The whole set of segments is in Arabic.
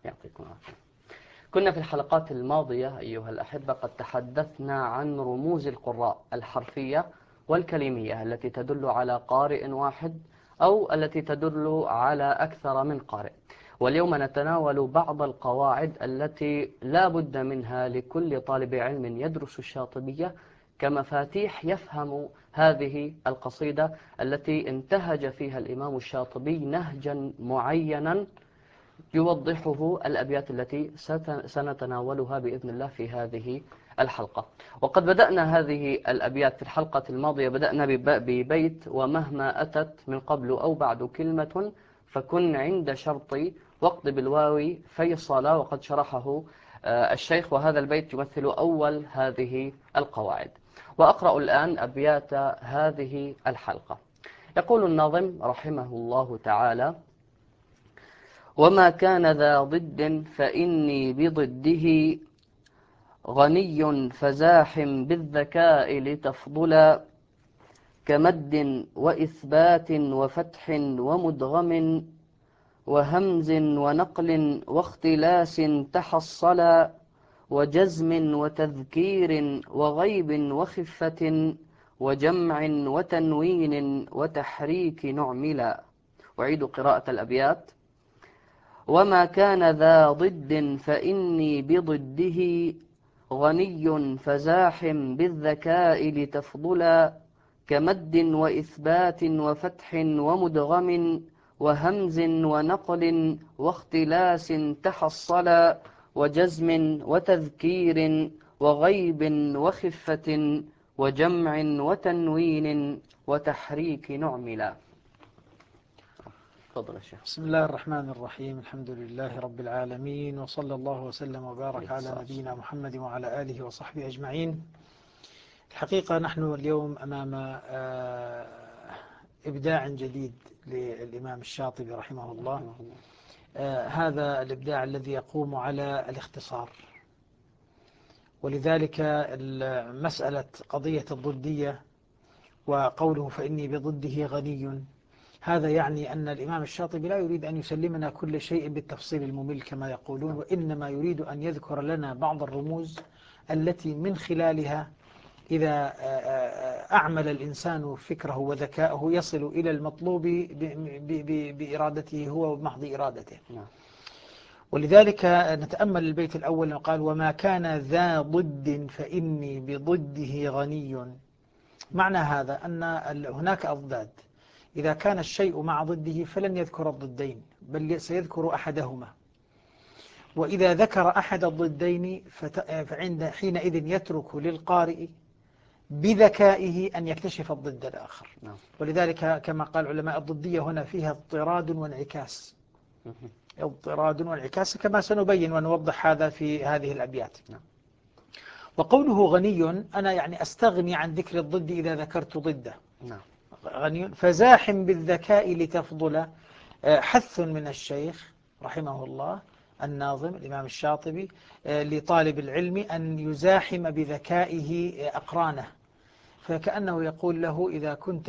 يعطيكم العافية. كنا في الحلقات الماضية أيها الأحبة قد تحدثنا عن رموز القراء الحرفية والكلمية التي تدل على قارئ واحد أو التي تدل على أكثر من قارئ. واليوم نتناول بعض القواعد التي لا بد منها لكل طالب علم يدرس الشاطبية كمفاتيح يفهم هذه القصيدة التي انتهج فيها الإمام الشاطبي نهجا معينا يوضحه الأبيات التي سنتناولها بإذن الله في هذه الحلقة. وقد بدأنا هذه الأبيات في الحلقة الماضية، بدأنا ببيت: ومهما أتت من قبل أو بعد كلمة فكن عند شرطي واقض بالواو فيصلا. وقد شرحه الشيخ، وهذا البيت يمثل أول هذه القواعد. وأقرأ الآن أبيات هذه الحلقة. يقول الناظم رحمه الله تعالى: وما كان ذا ضد فإني بضده غني فزاح بالذكاء لتفضلا، كمد وإثبات وفتح ومدغم وهمز ونقل واختلاس تحصلا، وجزم وتذكير وغيب وخفة وجمع وتنوين وتحريك نعملا. أعيد قراءة الأبيات: وما كان ذا ضد فإني بضده غني فزاح بالذكاء لتفضلا، كمد وإثبات وفتح ومدغم وهمز ونقل واختلاس تحصلا، وجزم وتذكير وغيب وخفة وجمع وتنوين وتحريك نعملا. تفضل الشيخ. بسم الله الرحمن الرحيم. الحمد لله رب العالمين، وصلى الله وسلم وبارك على نبينا محمد وعلى آله وصحبه أجمعين. الحقيقة نحن اليوم أمام إبداع جديد للإمام الشاطبي رحمه الله. هذا الإبداع الذي يقوم على الاختصار، ولذلك مسألة قضية الضدية وقوله فإني بضده غني، هذا يعني أن الإمام الشاطبي لا يريد أن يسلمنا كل شيء بالتفصيل الممل كما يقولون، وإنما يريد أن يذكر لنا بعض الرموز التي من خلالها إذا أعمل الإنسان فكره وذكاءه يصل إلى المطلوب بإرادته هو وبمحض إرادته. ولذلك نتأمل البيت الأول، قال: وما كان ذا ضد فإني بضده غني. معنى هذا أن هناك أضداد، إذا كان الشيء مع ضده فلن يذكر الضدين بل سيذكر أحدهما، وإذا ذكر أحد الضدين حينئذ يترك للقارئ بذكائه أن يكتشف الضد الآخر. ولذلك كما قال علماء الضدية هنا فيها اضطراد وانعكاس، اضطراد وانعكاس كما سنبين ونوضح هذا في هذه الأبيات. وقوله غني، أنا يعني أستغني عن ذكر الضد إذا ذكرت ضده. غني فزاح بالذكاء لتفضل، حث من الشيخ رحمه الله الناظم الإمام الشاطبي لطالب العلم أن يزاحم بذكائه أقرانه، فكأنه يقول له: إذا كنت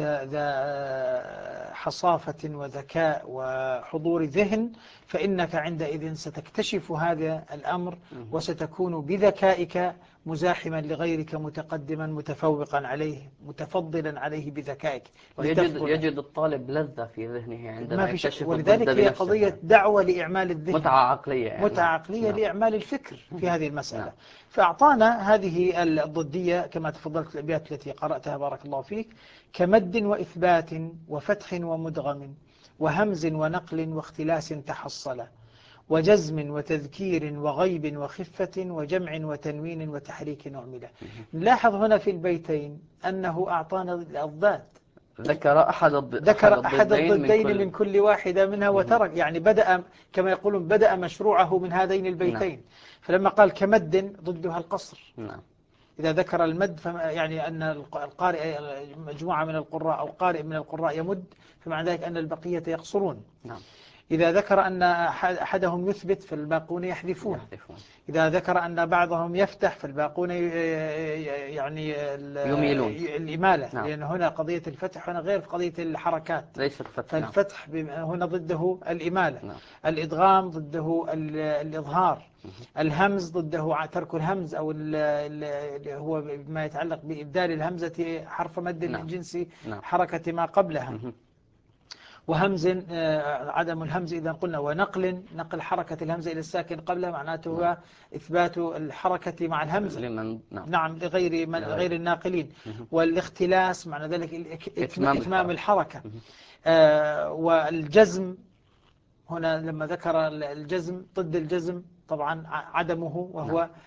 ذا حصافة وذكاء وحضور ذهن فإنك عندئذ ستكتشف هذا الأمر وستكون بذكائك مزاحما لغيرك، متقدما متفوقا عليه، متفضلا عليه بذكائك. يجد الطالب لذة في ذهنه عندما يكتشف ولذلك هي قضية دعوة لإعمال الذهن، متعة عقلية يعني. متعة عقلية لإعمال الفكر في هذه المسألة. فأعطانا هذه الضدية كما تفضلت الأبيات التي قرأتها بارك الله فيك: كمد وإثبات وفتح ومدغم وهمز ونقل واختلاس تحصل، وجزم وتذكير وغيب وخفة وجمع وتنوين وتحريك نعملة. نلاحظ هنا في البيتين أنه أعطانا الأضداد، ذكر أحد الضدين من كل واحدة منها، وترك يعني بدأ كما يقولون بدأ مشروعه من هذين البيتين. فلما قال كمد ضدها القصر. إذا ذكر المد يعني أن القارئ مجموعة من القراء أو قارئ من القراء يمد، فمعنى ذلك أن البقية يقصرون. إذا ذكر أن أحدهم يثبت فالباقون يحذفون. إذا ذكر أن بعضهم يفتح فالباقون يعني يميلون الإمالة. نعم. لأن هنا قضية الفتح هنا غير قضية الحركات، ليس الفتح. فالفتح هنا ضده الإمالة. نعم. الإدغام ضده الإظهار. الهمز ضده ترك الهمز، أو اللي هو ما يتعلق بإبدال الهمزة حرف مد نعم. من جنس نعم. حركة ما قبلها. وهمز عدم الهمز إذا قلنا، ونقل نقل حركة الهمزة إلى الساكن قبلها معناته هو إثبات الحركة مع الهمزة لمن نعم غير الناقلين. والاختلاس معنى ذلك إتمام الحركة. والجزم هنا لما ذكر الجزم ضد الجزم طبعا عدمه، وهو نعم.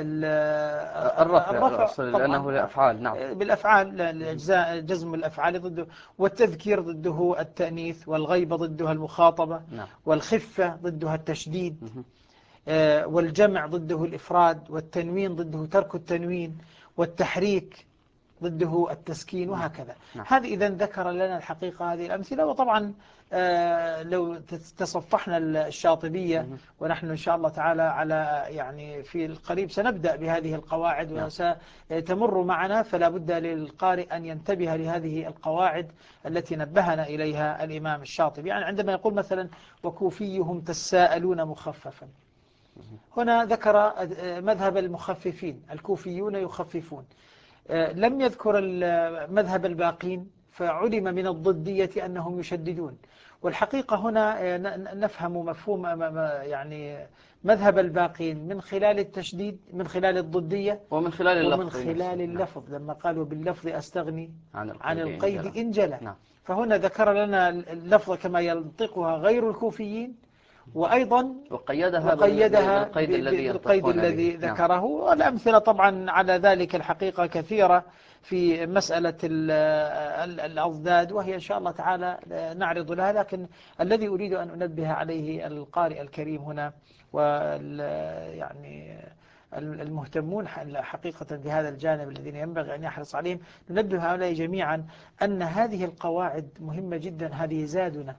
الرفع لأنه الأفعال. نعم. بالأفعال، الأجزاء جزم الأفعال ضده. والتذكير ضده التأنيث، والغيبة ضدها المخاطبة. نعم. والخفة ضدها التشديد. والجمع ضده الإفراد. والتنوين ضده ترك التنوين. والتحريك ضده التسكين، وهكذا. نعم. هذه إذن ذكر لنا الحقيقة هذه الأمثلة. وطبعا لو تصفحنا الشاطبية، ونحن إن شاء الله تعالى على يعني في القريب سنبدأ بهذه القواعد وستمر معنا، فلا بد للقارئ أن ينتبه لهذه القواعد التي نبهنا إليها الإمام الشاطبي. يعني عندما يقول مثلا وكوفيهم تساءلون مخففا، هنا ذكر مذهب المخففين، الكوفيون يخففون، لم يذكر مذهب الباقين، فعلم من الضدية أنهم يشددون. والحقيقة هنا نفهم مفهوم يعني مذهب الباقين من خلال التشديد، من خلال الضدية، ومن خلال اللفظ، ومن خلال اللفظ. لما قالوا باللفظ أستغني عن القيد إن جلى. نعم. فهنا ذكر لنا اللفظ كما ينطقها غير الكوفيين، وأيضا وقيدها بالقيد الذي ذكره. والأمثلة طبعا على ذلك الحقيقة كثيرة في مسألة الأضداد، وهي إن شاء الله تعالى نعرض لها. لكن الذي أريد أن أنبه عليه القارئ الكريم هنا، يعني المهتمون حقيقة بهذا الجانب الذين ينبغي أن يحرص عليهم، ننبه هؤلاء جميعا أن هذه القواعد مهمة جدا. هذه زادنا،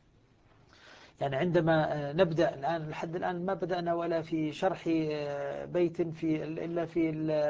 يعني عندما نبدأ الآن لحد الآن ما بدأنا ولا في شرح بيت إلا في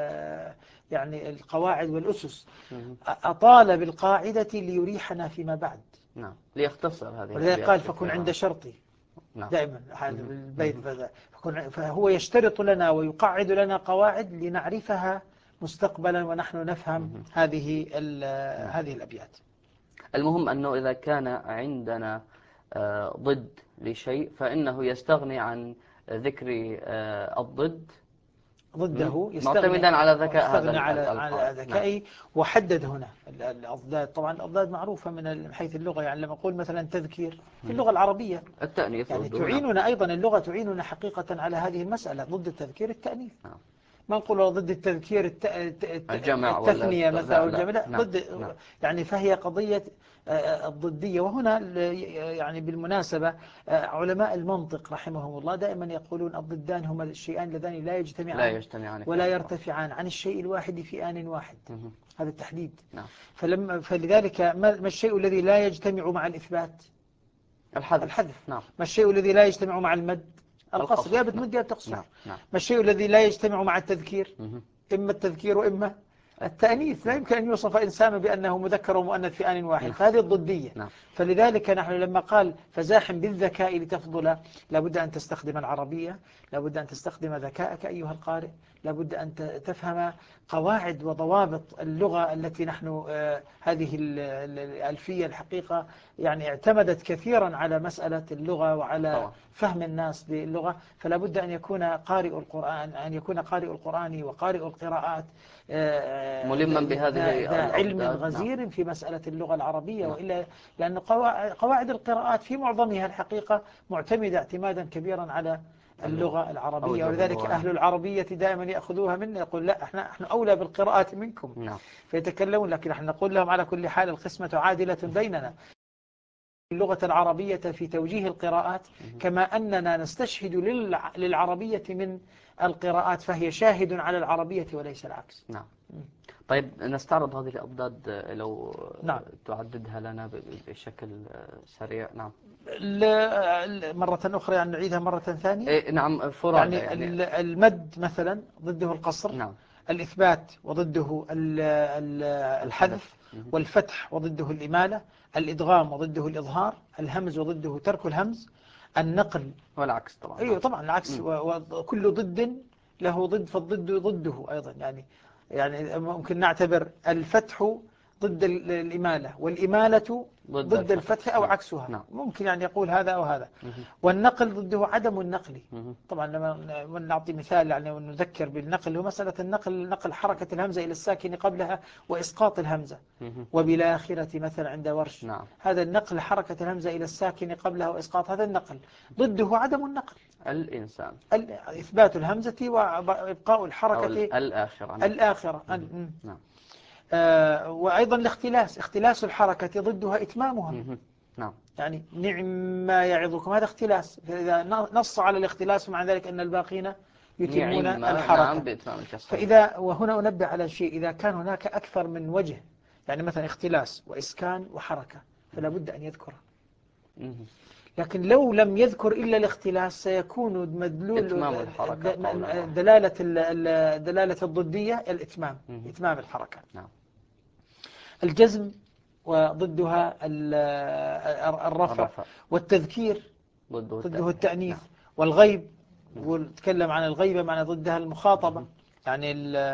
يعني القواعد والأسس. أطال بالقاعدة ليريحنا فيما بعد. نعم. ليختصر هذه. ولذلك قال فكن عند شرطي. نعم. دائما هذا البيت فهو يشترط لنا ويقعد لنا قواعد لنعرفها مستقبلا ونحن نفهم هذه الأبيات. المهم أنه إذا كان عندنا ضد لشيء فإنه يستغني عن ذكر الضد ضده، معتمدا على ذكاء يستغني على ذكائه. وحدد هنا الأضداد. طبعا الأضداد معروفة من حيث اللغة. يعني لما أقول مثلا تذكير في اللغة العربية التأنيث، يعني تعيننا أيضا اللغة تعيننا حقيقة على هذه المسألة. ضد التذكير التأنيث. ما نقول ضد التذكير التثنية مثلا أو الجمع، لا. ضد يعني فهي قضية الضدية. وهنا يعني بالمناسبة علماء المنطق رحمهم الله دائما يقولون الضدان هما الشيئان اللذان لا يجتمعان ولا يرتفعان عن الشيء الواحد في آن واحد. هذا التحديد. فلذلك ما الشيء الذي لا يجتمع مع الإثبات؟ الحذف. ما الشيء الذي لا يجتمع مع المد؟ القصر. يا بتمد يا بتقصر. ما الشيء الذي لا يجتمع مع التذكير؟ إما التذكير وإما التأنيث. لا يمكن أن يوصف إنسان بأنه مذكر ومؤنث في آن واحد. فهذه الضدية. فلذلك نحن لما قال فزاحم بالذكاء لتفضل، لابد أن تستخدم العربية، لابد أن تستخدم ذكاءك أيها القارئ، لابد أن تفهم قواعد وضوابط اللغة التي نحن هذه الألفية الحقيقة يعني اعتمدت كثيرا على مسألة اللغة وعلى فهم الناس باللغة. فلا بد أن يكون قارئ القرآن وقارئ القراءات ملما بهذه علم غزير في مسألة اللغة العربية. وإلا لأن قواعد القراءات في معظمها الحقيقة معتمدة اعتمادا كبيرا على اللغة العربية. ولذلك أهل العربية دائما يأخذوها منا، يقول لا احنا أولى بالقراءات منكم. فيتكلمون، لكن نحن نقول لهم على كل حال القسمة عادلة بيننا. اللغة العربية في توجيه القراءات كما أننا نستشهد للعربية من القراءات، فهي شاهد على العربية وليس العكس. طيب نستعرض هذه الأضداد لو تعددها لنا بشكل سريع. مرة أخرى يعني نعيدها مرة ثانية. إيه نعم فرادى يعني يعني. المد مثلا ضده القصر، نعم. الإثبات وضده الحذف. الحذف، والفتح وضده الإمالة، الإدغام وضده الإظهار، الهمز وضده ترك الهمز، النقل. والعكس طبعا. أيوة نعم. طبعا العكس، وكل ضد له ضد، فالضد ضده أيضا يعني. يعني ممكن نعتبر الفتح ضد الإمالة، والإمالة ضد ضد الفتح. الفتح أو نعم. عكسها، نعم. ممكن يعني يقول هذا أو هذا. مهم. والنقل ضده عدم النقل. مهم. طبعا لما نعطي مثال يعني ونذكر بالنقل، هو مسألة النقل، نقل حركة الهمزة إلى الساكن قبلها وإسقاط الهمزة. مهم. وبالآخرة مثلا عند ورش، نعم. هذا النقل حركة الهمزة إلى الساكن قبلها وإسقاط، هذا النقل. ضده عدم النقل، الإنسان. إثبات الهمزة وإبقاء أو الحركة الآخرة. نعم. الآخرة. مهم. نعم. وأيضا الاختلاس، اختلاس الحركة ضدها إتمامها. مهم. نعم. يعني نعم ما يعظكم، هذا اختلاس، فإذا نص على الاختلاس فمع ذلك أن الباقين يتمون نعم. نعم الحركة. بإتمام الكسر. نعم. فإذا، وهنا أنبه على شيء، إذا كان هناك أكثر من وجه، يعني مثلا اختلاس وإسكان وحركة، فلا بد أن يذكره. مهم. لكن لو لم يذكر إلا الاختلاس سيكون مدلول إتمام الحركة قولا واحدا. دلالة الضدية الإتمام، مهم. إتمام الحركة. نعم. الجزم وضدها الرفع، الرفع. والتذكير ضده ضده التأنيث. التأنيث، نعم. والغيب، نعم. ونتكلم عن الغيبة معنى ضدها المخاطبة مهم. يعني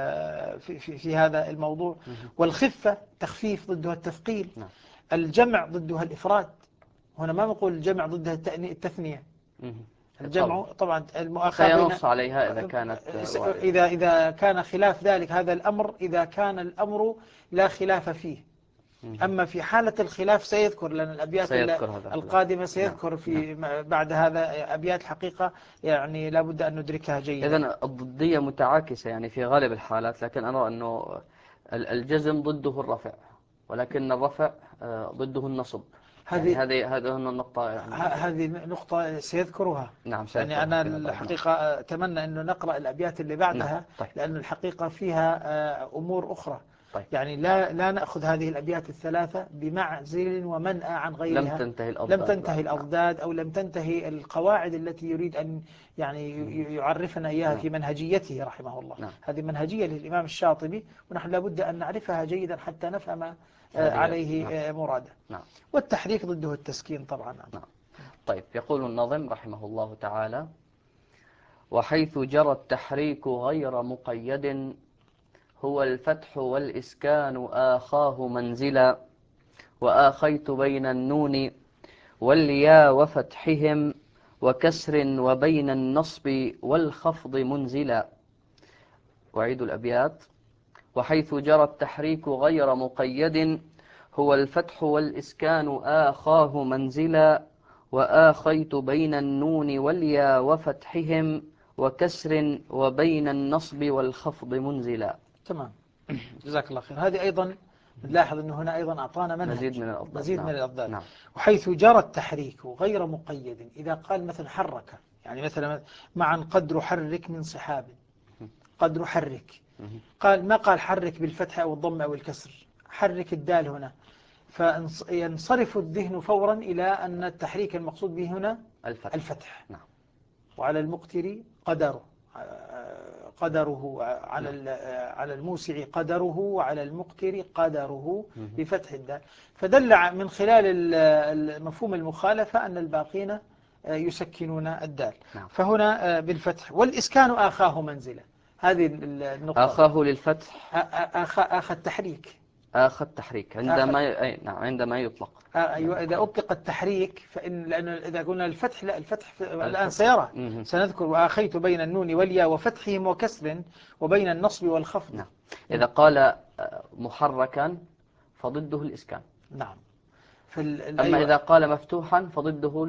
في هذا الموضوع. مهم. والخفة تخفيف ضدها التثقيل. نعم. الجمع ضدها الإفراد، هنا ما نقول الجمع ضدها التثنية. مهم. الجمع طبعا طبعا المؤاخاة بين، سينص عليها إذا كانت واردة. إذا كان خلاف ذلك هذا الأمر، إذا كان الأمر لا خلاف فيه. مهم. أما في حالة الخلاف سيذكر، لأن الأبيات سيذكر هذا الخلاف. القادمة نعم. سيذكر نعم. في بعد هذا أبيات الحقيقة يعني لا بد أن ندركها جيدا. إذن الضدية متعاكسة يعني في غالب الحالات، لكن أرى أنه الجزم ضده الرفع، ولكن الرفع ضده النصب. يعني هذه هذه النقطة يعني. هذه نقطة سيذكرها. نعم يعني سيذكرها أنا فيما بعد. نعم. الحقيقة أتمنى أنه نقرأ الأبيات اللي نعم. بعدها، طيب. لأن الحقيقة فيها أمور أخرى. طيب. يعني لا نأخذ هذه الأبيات الثلاثة بمعزل ومنأى عن لم غيرها. تنتهي لم الأضداد تنتهي بعد. نعم. الأضداد أو لم تنتهي القواعد التي يريد أن يعني مهم. يعرفنا إياها نعم. في منهجيته رحمه الله. نعم. هذه منهجية للإمام الشاطبي، ونحن لابد أن نعرفها جيدا حتى نفهم هذه. عليه نعم. مراده. نعم. والتحريك ضده التسكين طبعا. نعم. طيب يقول الناظم رحمه الله تعالى: وحيث جرى التحريك غير مقيد هو الفتح والإسكان آخاه منزلا، وآخيت بين النون والياء وفتحهم وكسر وبين النصب والخفض منزلا. أعيد الأبيات: وحيث جرى التحريك غير مقيد هو الفتح والإسكان آخاه منزلا، وآخيت بين النون والياء وفتحهم وكسر وبين النصب والخفض منزلا. تمام، جزاك الله خير. هذه أيضا نلاحظ أنه هنا أيضا أعطانا مزيد منهج، من الأضداد. مزيد من نعم. الأضداد. نعم. وحيث جرى التحريك غير مقيد، إذا قال مثلا حرك، يعني مثلا معا قدر حرك من صحاب، قدر حرك، قال ما قال حرك بالفتح أو الضم أو الكسر، حرك الدال هنا، فينصرف الذهن فورا إلى أن التحريك المقصود به هنا الفتح. الفتح. نعم. وعلى المقتر قدره نعم. على الموسع قدره، وعلى المقتر قدره مهم. بفتح الدال. فدل من خلال مفهوم المخالفة أن الباقين يسكنون الدال. نعم. فهنا بالفتح. والإسكان آخاه منزلة، هذه النقطة. آخاه للفتح. آخى التحريك، آخى التحريك آخى. نعم عندما يطلق. أيوة إذا أطلق التحريك، لأنه إذا قلنا الفتح، لا الفتح الآن الفتح. سيرى، مهم. سنذكر وآخيت بين النون والياء وفتحهم وكسر وبين النصب والخفض. نعم. إذا قال محركا فضده الإسكان. نعم. أما أيوة إذا قال مفتوحا فضده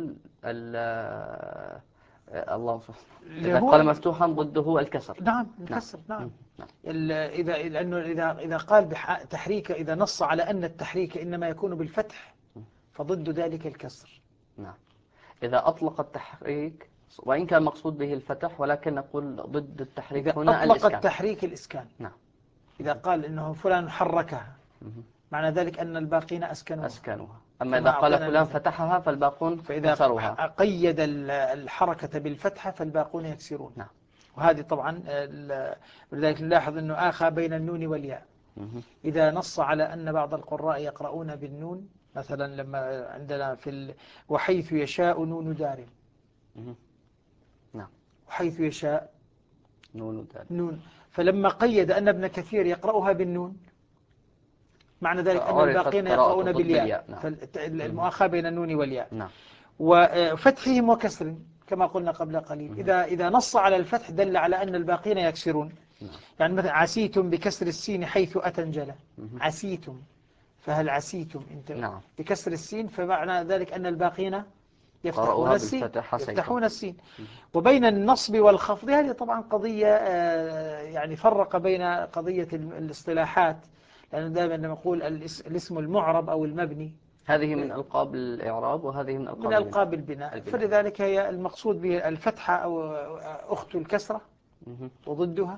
الله صح. اللي إذا هو قال مفتوحا ضده الكسر. نعم نعم. الكسر. نعم. نعم. إذا لأنه إذا قال تحريك، إذا نص على أن التحريك إنما يكون بالفتح فضد ذلك الكسر. نعم. إذا أطلق التحريك وإن كان مقصود به الفتح، ولكن نقول ضد التحريك إذا هنا أطلق الإسكان. التحريك الإسكان، نعم. إذا قال إنه فلان حركها، مهم. معنى ذلك أن الباقين أسكنوها. أسكنوها. أما إذا قال فلان فتحها فالباقون فإذا كسروها. قيد الحركة بالفتحة فالباقون يكسرون. نعم. وهذه طبعا ولذلك نلاحظ أنه آخى بين النون والياء. إذا نص على أن بعض القراء يقرؤون بالنون، مثلا لما عندنا وحيث يشاء نون دار. نعم. وحيث يشاء نون دار. نون. فلما قيد أن ابن كثير يقرأها بالنون، معنى ذلك أن الباقين يقرؤون بالياء. نعم. فالمؤاخاة بين النون والياء. نعم. وفتحهم وكسر كما قلنا قبل قليل. إذا نص على الفتح دل على أن الباقين يكسرون. نعم. يعني مثلا عسيتم بكسر السين حيث أتنجل. عسيتم، فهل عسيتم أنت؟ نعم. بكسر السين، فمعنى ذلك أن الباقين يفتحون السين. وبين النصب والخفض هذه طبعا قضية، يعني فرق بين قضية الاصطلاحات، لأن دائما لما نقول الاسم المعرب أو المبني، هذه من ألقاب الإعراب وهذه من ألقاب البناء. فلذلك هي المقصود به الفتحة أو أخت الكسرة وضدها،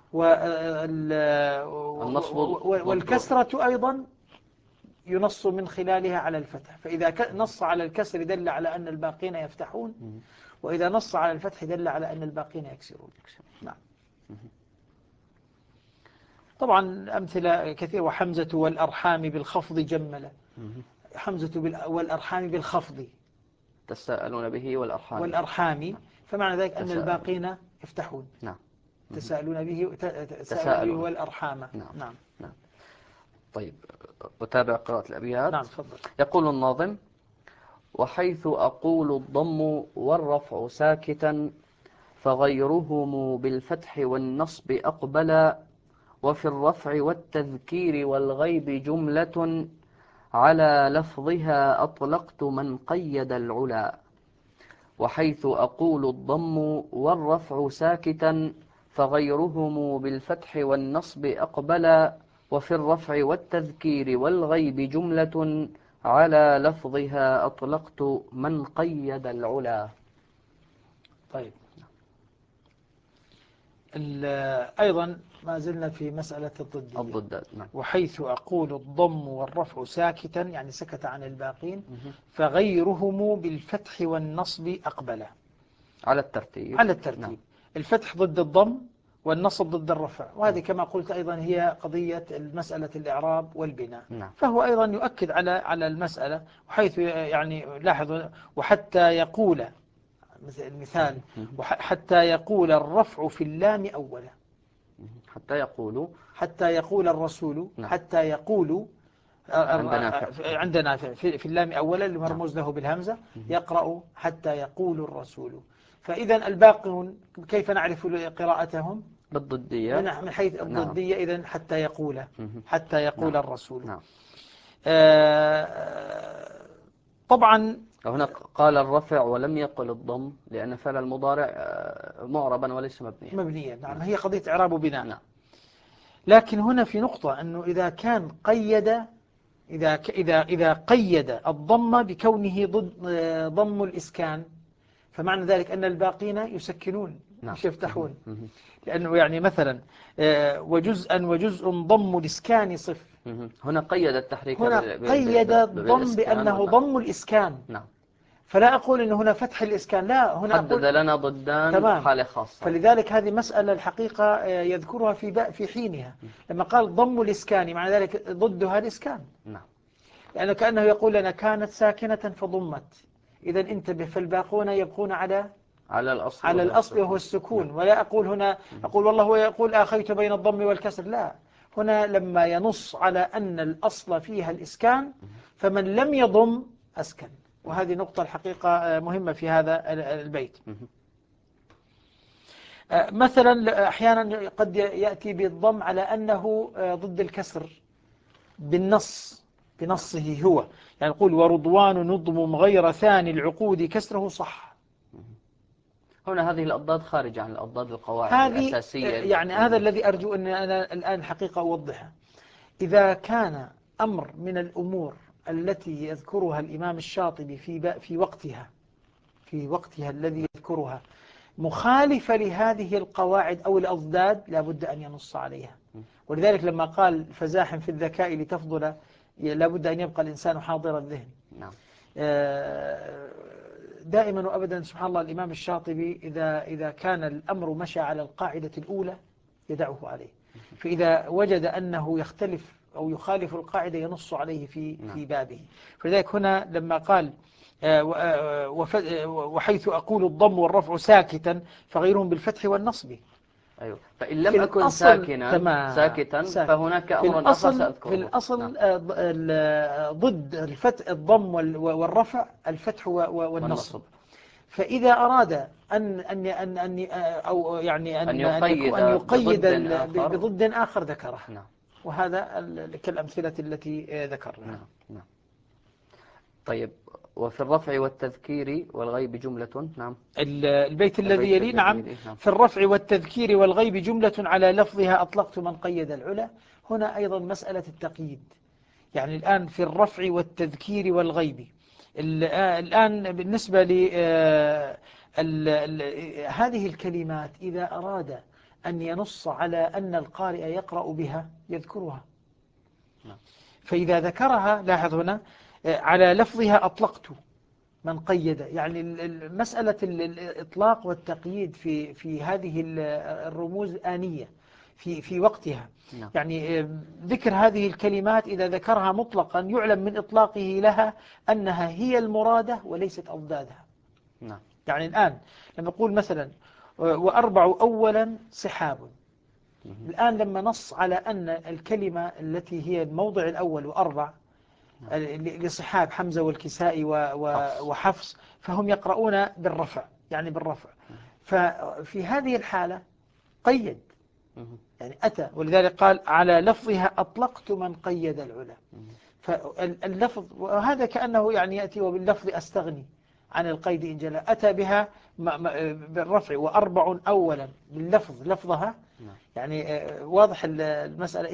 والكسرة أيضا ينص من خلالها على الفتح. فإذا نص على الكسر دل على أن الباقين يفتحون، وإذا نص على الفتح دل على أن الباقين يكسرون. نعم. طبعا أمثلة كثيرة. وحمزة والأرحام بالخفض جملة. حمزة والأرحام بالخفض. تساءلون به والأرحام. فمعنى ذلك أن الباقين يفتحون. نعم. تساءلون به والأرحام. نعم. طيب، أتابع قراءة الأبيات. نعم، تفضل. يقول الناظم: وحيث أقول الضم والرفع ساكتا فغيرهم بالفتح والنصب أقبلا، وفي الرفع والتذكير والغيب جملة على لفظها أطلقت من قيد العلا. وحيث أقول الضم والرفع ساكتا فغيرهم بالفتح والنصب أقبلا، وفي الرفع والتذكير والغيب جملة على لفظها أطلقت من قيد العلا. طيب، أيضا ما زلنا في مسألة الضدية. نعم. وحيث أقول الضم والرفع ساكتا، يعني سكت عن الباقين، فغيرهم بالفتح والنصب أقبل على الترتيب. نعم. الفتح ضد الضم والنصب ضد الرفع، وهذه كما قلت أيضا هي قضية مسألة الإعراب والبناء. نعم. فهو أيضا يؤكد على المسألة. وحيث يعني لاحظوا: وحتى يقول، المثال، حتى يقول الرفع في اللام أولا. حتى يقول الرسول. نعم. حتى يقول عندنا في اللام أولا اللي مرموز له بالهمزة، يقرأ حتى يقول الرسول. فإذا الباقون كيف نعرف قراءتهم؟ بالضدية، من حيث الضدية. نعم. إذن حتى يقول نعم. الرسول. نعم. طبعا هنا قال الرفع ولم يقل الضم، لأن فعل المضارع معربا وليس مبنيا. نعم. هي قضية إعراب وبناء. نعم. لكن هنا في نقطة، أنه إذا كان قيد، إذا قيد الضم بكونه ضد ضم الإسكان، فمعنى ذلك أن الباقين يسكنون. نعم. مش يفتحون. لأنه يعني مثلا وجزء ضم الإسكان صف. هنا قيد التحريك، هنا قيد الضم بأنه ضم الإسكان. نعم. فلا أقول أنه هنا فتح الإسكان، لا، هنا حدد لنا ضدان. تمام. حالة خاصة. فلذلك هذه مسألة الحقيقة يذكرها في حينها، لما قال ضم الإسكان معنى ذلك ضدها الإسكان. نعم. لأنه كأنه يقول لنا كانت ساكنة فضمت. إذا انتبه، فالباقون يبقون على الأصل وهو السكون. نعم. ولا أقول هنا والله هو يقول آخيت بين الضم والكسر، لا، هنا لما ينص على أن الأصل فيها الإسكان، فمن لم يضم أسكن. وهذه نقطة الحقيقة مهمة في هذا البيت. مثلا أحيانا قد يأتي بالضم على أنه ضد الكسر بنصه هو، يعني يقول ورضوان نضم غير ثاني العقود كسره صح. هنا هذه الأضداد خارجة عن الأضداد القواعد الأساسية. يعني هذا الذي أرجو أن أنا الآن حقيقة أوضحها. إذا كان أمر من الأمور التي يذكرها الإمام الشاطبي في وقتها الذي يذكرها مخالفة لهذه القواعد أو الأضداد، لابد أن ينص عليها. ولذلك لما قال فزاحم في الذكاء لتفضل، لابد أن يبقى الإنسان حاضر الذهن. نعم. دائما وأبدا سبحان الله الإمام الشاطبي إذا كان الأمر مشى على القاعدة الأولى يدعه عليه، فإذا وجد أنه يختلف أو يخالف القاعدة ينص عليه في بابه. فلذلك هنا لما قال وحيث أقول الضم والرفع ساكتا فغيرهم بالفتح والنصب. أيوة. فإن لم أكن ساكتا فهناك أمر آخر سأذكره. في الأصل ضد الضم والرفع الفتح والنصب. فإذا أراد أن أو يعني أن يقيد بضد آخر ذكره. نعم. وهذا كالأمثلة التي ذكرنا. نعم. طيب، وفي الرفع والتذكير والغيب جملة. نعم. البيت الذي يلي. نعم. في الرفع والتذكير والغيب جملة على لفظها أطلقت من قيد العلا. هنا أيضا مسألة التقييد، يعني الآن في الرفع والتذكير والغيب. الآن بالنسبة هذه الكلمات إذا أراد أن ينص على أن القارئ يقرأ بها يذكرها. فإذا ذكرها، لاحظ هنا على لفظها أطلقت من قيد، يعني مسألة الإطلاق والتقييد في هذه الرموز آنية في وقتها. يعني ذكر هذه الكلمات إذا ذكرها مطلقا يعلم من إطلاقه لها أنها هي المرادة وليست أضدادها. يعني الآن لما نقول مثلا وأربع أولا سحاب، الآن لما نص على أن الكلمة التي هي الموضع الأول وأربع لصحاب حمزة والكسائي وحفص، فهم يقرؤون بالرفع، يعني بالرفع. ففي هذه الحالة قيد، يعني أتى، ولذلك قال على لفظها أطلقت من قيد العلا. فاللفظ وهذا كأنه يعني يأتي وباللفظ أستغني عن القيد إن جلى، أتى بها بالرفع وأربع أولا باللفظ لفظها. يعني واضح المسألة.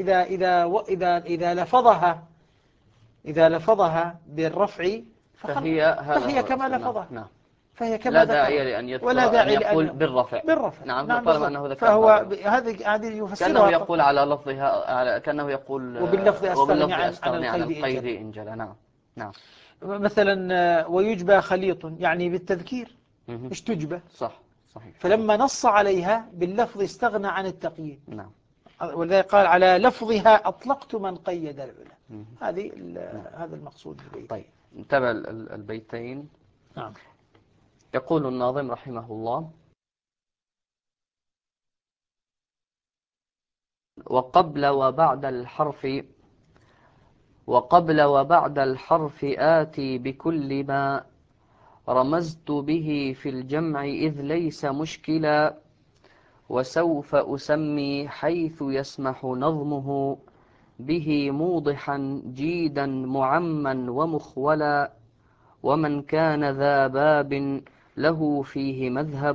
إذا لفظها بالرفع فهي كما لفظها. فهي كما لا داعي لأن يذكر أن يقول بالرفع. نعم. طالما أنه ذكر فهو هذه يفسرها كأنه يقول على لفظها، كأنه يقول وباللفظ أستغني عن القيد إن جلى. نعم. مثلا ويجبى خليط، يعني بالتذكير مش تجبى. صحيح. فلما نص عليها باللفظ استغنى عن التقييد. نعم. ولذلك قال على لفظها أطلقت من قيد العلا. هذا المقصود بالبيت. طيب، نتابع البيتين. نعم. يقول الناظم رحمه الله: وقبل وبعد الحرف آتي بكل ما رمزت به في الجمع إذ ليس مشكلا، وسوف أسمي حيث يسمح نظمه به موضحا جيدا معما ومخولا، ومن كان ذا باب له فيه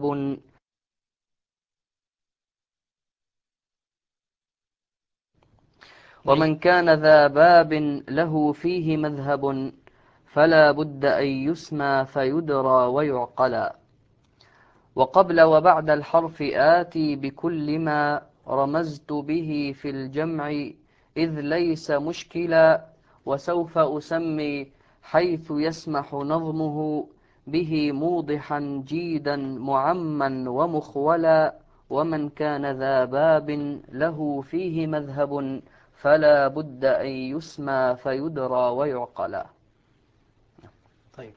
مذهب فلا بد أن يسمى فيدرى ويعقلا. وقبل وبعد الحرف آتي بكل ما رمزت به في الجمع إذ ليس مشكلا، وسوف أسمي حيث يسمح نظمه به موضحا جيدا معما ومخولا، ومن كان ذا باب له فيه مذهب فلا بد أن يسمى فيدرى ويعقلا. طيب،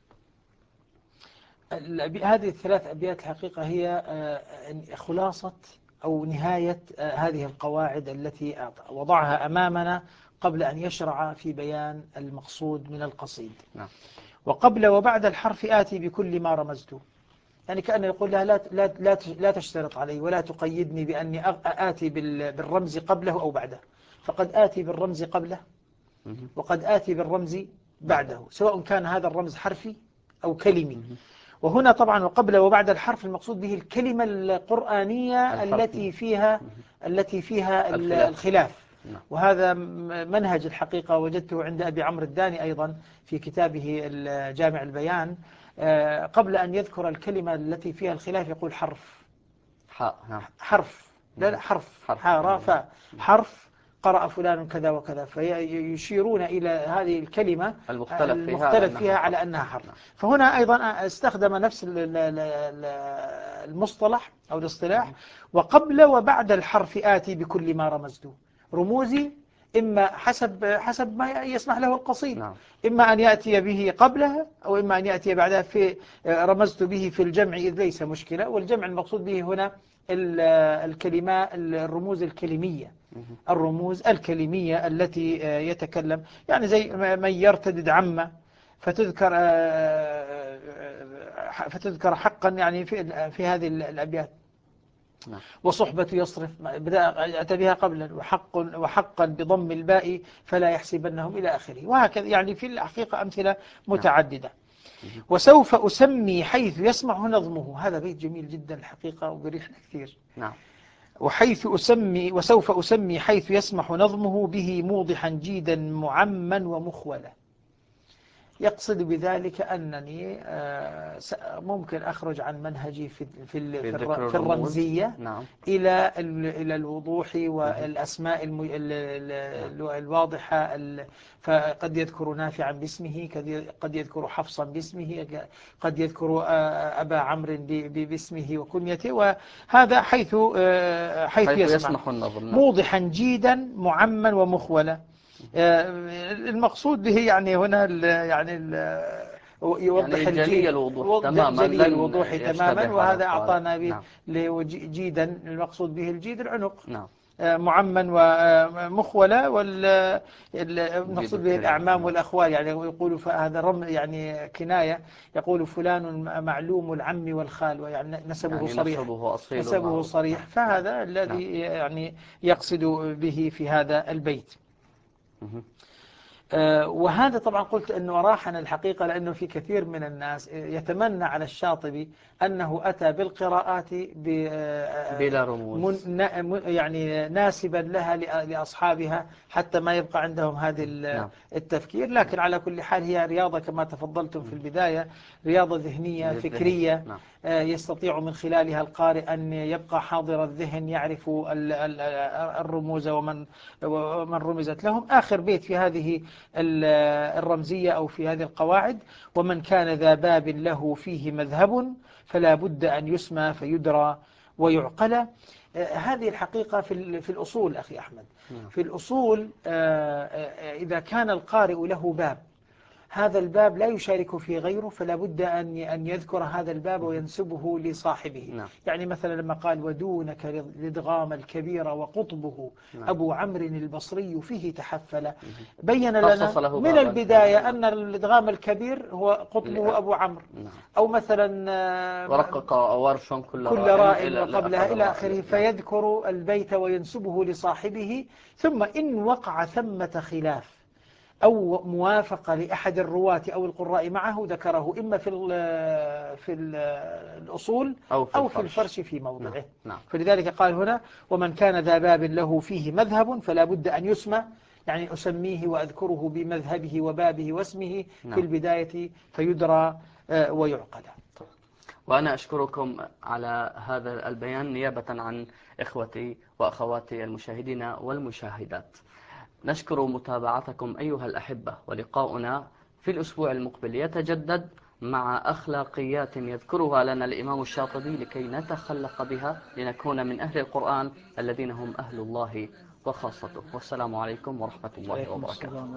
هذه الثلاث أبيات الحقيقة هي خلاصة أو نهاية هذه القواعد التي وضعها أمامنا قبل أن يشرع في بيان المقصود من القصيد. وقبل وبعد الحرف آتي بكل ما رمزته، يعني كأنه يقول لها لا تشترط علي ولا تقيدني بأني آتي بالرمز قبله أو بعده، فقد آتي بالرمز قبله وقد آتي بالرمز بعده، سواء كان هذا الرمز حرفي أو كلمي. وهنا طبعا وقبل وبعد الحرف المقصود به الكلمة القرآنية التي فيها الخلاف. وهذا منهج الحقيقة وجدته عند أبي عمرو الداني أيضا في كتابه جامع البيان. قبل أن يذكر الكلمة التي فيها الخلاف يقول حرف. حرف. لا حرف. حرف قرأ فلان كذا وكذا، فيشيرون إلى هذه الكلمة المختلف فيها على أنها حرف. فهنا أيضا استخدم نفس المصطلح أو الاصطلاح، وقبل وبعد الحرف آتي بكل ما رمزته. رموزي إما حسب ما يسمح له القصيد، إما أن يأتي به قبلها أو إما أن يأتي بعدها. في رمزت به في الجمع إذ ليس مشكلة، والجمع المقصود به هنا الكلمات، الرموز الكلمية، الرموز الكلمية التي يتكلم، يعني زي من يرتدد عمه فتذكر حقا، يعني في هذه الأبيات. وصحبة يصرف أتى بها قبلا، وحقا بضم الباء فلا يحسبنهم إلى آخره، وهكذا. يعني في الحقيقة أمثلة متعددة. وسوف أسمي حيث يسمع نظمه، هذا بيت جميل جدا الحقيقة وبريحنا كثير. وسوف أسمي حيث يسمح نظمه به موضحا جيدا معما ومخولا. يقصد بذلك أنني ممكن أخرج عن منهجي في الرمزية إلى الوضوح والأسماء الواضحة. فقد يذكر نافعا باسمه، قد يذكر حفصا باسمه، قد يذكر أبا عمرو باسمه وكنيته، وهذا حيث يسمح النظم. موضحا جيدا معما ومخولا. المقصود به يعني هنا يعني يوضح يعني جلي الوضوح تماما، وهذا أعطانا به جيدا، المقصود به الجيد العنق. معما ومخولة، والمقصود به الأعمام والأخوال. يعني يقول فهذا يعني كناية، يقول فلان معلوم العم والخال، يعني نسبه صريح. فهذا الذي يعني يقصد به في هذا البيت. وهذا طبعا قلت أنه راحنا الحقيقة، لأنه في كثير من الناس يتمنى على الشاطبي أنه أتى بالقراءات بلا رموز، يعني ناسبا لها لأصحابها، حتى ما يبقى عندهم هذا التفكير. لكن على كل حال هي رياضة كما تفضلتم في البداية، رياضة ذهنية فكرية. يستطيع من خلالها القارئ أن يبقى حاضر الذهن، يعرف الرموز ومن رمزت لهم. آخر بيت في هذه الرمزية أو في هذه القواعد: ومن كان ذا باب له فيه مذهب فلا بد أن يسمى فيدرى ويعقل. هذه الحقيقة في الأصول أخي أحمد. في الأصول إذا كان القارئ له باب، هذا الباب لا يشارك في غيره، فلا بد أن يذكر هذا الباب وينسبه لصاحبه. يعني مثلا لما قال: ودونك الادغام الكبير وقطبه أبو عمرو البصري فيه تحفل، بين لنا من البداية أن الادغام الكبير هو قطبه أبو عمرو. أو مثلا ورقق ورش كل راء وقبلها إلى آخره، فيذكر البيت وينسبه لصاحبه. ثم إن وقع ثمة خلاف أو موافقة لأحد الرواة أو القراء معه، ذكره إما في الأصول أو في الفرش في موضعه. فلذلك قال هنا: ومن كان ذا باب له فيه مذهب فلا بد أن يسمى، يعني أسميه وأذكره بمذهبه وبابه واسمه في البداية فيدرى ويعقل. وأنا أشكركم على هذا البيان نيابة عن إخوتي وأخواتي المشاهدين والمشاهدات. نشكر متابعتكم أيها الأحبة، ولقاؤنا في الأسبوع المقبل يتجدد مع أخلاقيات يذكرها لنا الإمام الشاطبي لكي نتخلق بها لنكون من أهل القرآن الذين هم أهل الله وخاصته. والسلام عليكم ورحمة الله وبركاته.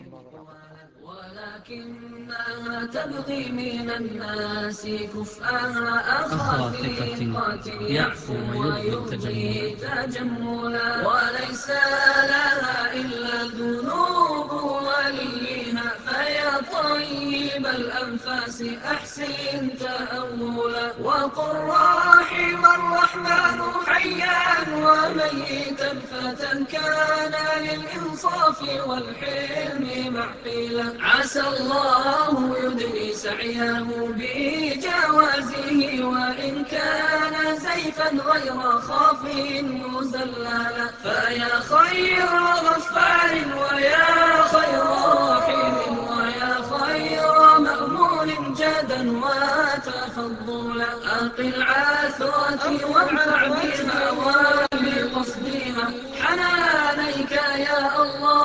ولكنها تبغي من الناس كفءها أخا ثقة يعفو ويبغي تجملا، وليس لها إلا الذنوب وليها، فيا طيب الأنفاس أحسن تأولا، وقل رحم الرحمن حيا وميتا فتى كان للإنصاف والحلم معقلا، عسى الله يدني سعيه بجوازه، وإن كان زيفا غير خاف مزللا، فيا خير غفار ويا خير رحيم ويا خير مأمون جدا وتفضلا، أقل عثرتي وانفع بها وبقصدها حنانيك يا الله.